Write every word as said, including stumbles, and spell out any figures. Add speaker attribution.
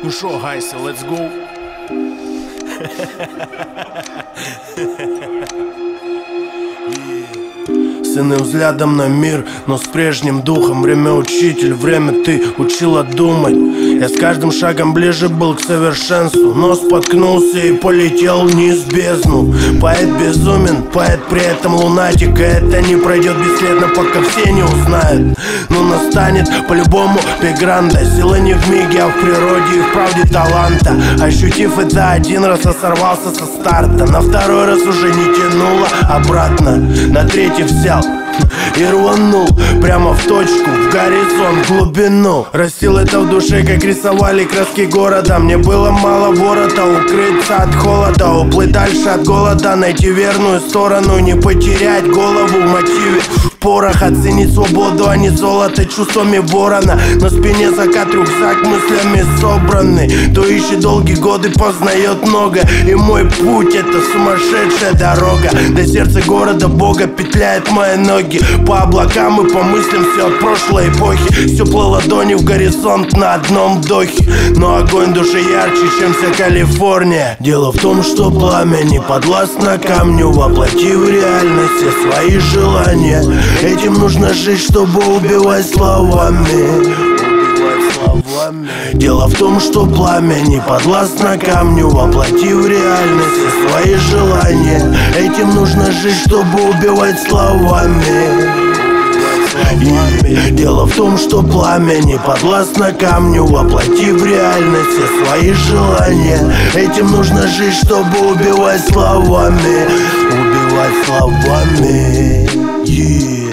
Speaker 1: Ну шо, гайсы, let's go.
Speaker 2: С иным взглядом на мир, но с прежним духом. Время учитель, время ты учила думать. Я с каждым шагом ближе был к совершенству, но споткнулся и полетел вниз в бездну. Поэт безумен, поэт при этом лунатик. И это не пройдет бесследно, пока все не узнают. Но настанет по-любому пигранда. Сила не в миге, а в природе и в правде таланта. Ощутив это один раз, я сорвался со старта. На второй раз уже не тянуло обратно. На третий взял и рванул прямо в точку, в горизонт, в глубину. Растил это в душе, как рисовали краски города. Мне было мало ворота, укрыться от холода, уплыть дальше от голода, найти верную сторону, не потерять голову в мотиве. В порох оценить свободу, а не золото, чувствами ворона. На спине закат, рюкзак мыслями собранный. Кто ищет долгие годы, познает много. И мой путь — это сумасшедшая дорога. До сердца города Бога петляет мои ноги. По облакам и по мыслям все от прошлой эпохи. С теплой ладони в горизонт на одном вдохе. Но огонь души ярче, чем вся Калифорния. Дело в том, что пламя не подвластно камню. Воплоти в реальность все свои желания. Этим нужно жить, чтобы убивать словами. Дело в том, что пламя не подвластно камню. Воплоти в реальность все свои желания. Этим нужно жить, чтобы убивать словами. И дело в том, что пламя не подвластно камню. Воплоти в реальность все свои желания. Этим нужно жить, чтобы убивать словами. Убивать словами. Yeah.